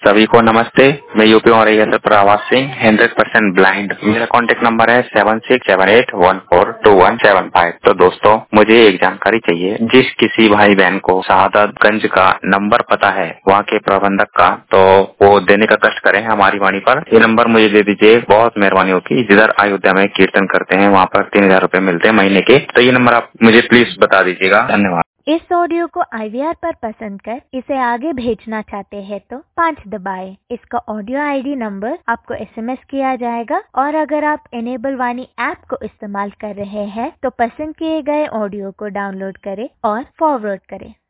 सभी को नमस्ते। मैं यूपी और से प्रवास सिंह 100% ब्लाइंड। मेरा कॉन्टेक्ट नंबर है 7678142175। तो दोस्तों, मुझे एक जानकारी चाहिए। जिस किसी भाई बहन को शहादतगंज का नंबर पता है वहाँ के प्रबंधक का, तो वो देने का कष्ट करें हमारी वाणी पर। ये नंबर मुझे दे दीजिए, बहुत मेहरबानी होगी। जिधर अयोध्या में कीर्तन करते हैं वहाँ पर 3000 रूपये मिलते हैं महीने के। तो ये नंबर आप मुझे प्लीज बता दीजिएगा। धन्यवाद। इस ऑडियो को IVR पर पसंद कर इसे आगे भेजना चाहते हैं तो 5 दबाएं। इसका ऑडियो ID नंबर आपको SMS किया जाएगा। और अगर आप इनेबल वाणी ऐप को इस्तेमाल कर रहे हैं तो पसंद किए गए ऑडियो को डाउनलोड करें और फॉरवर्ड करें।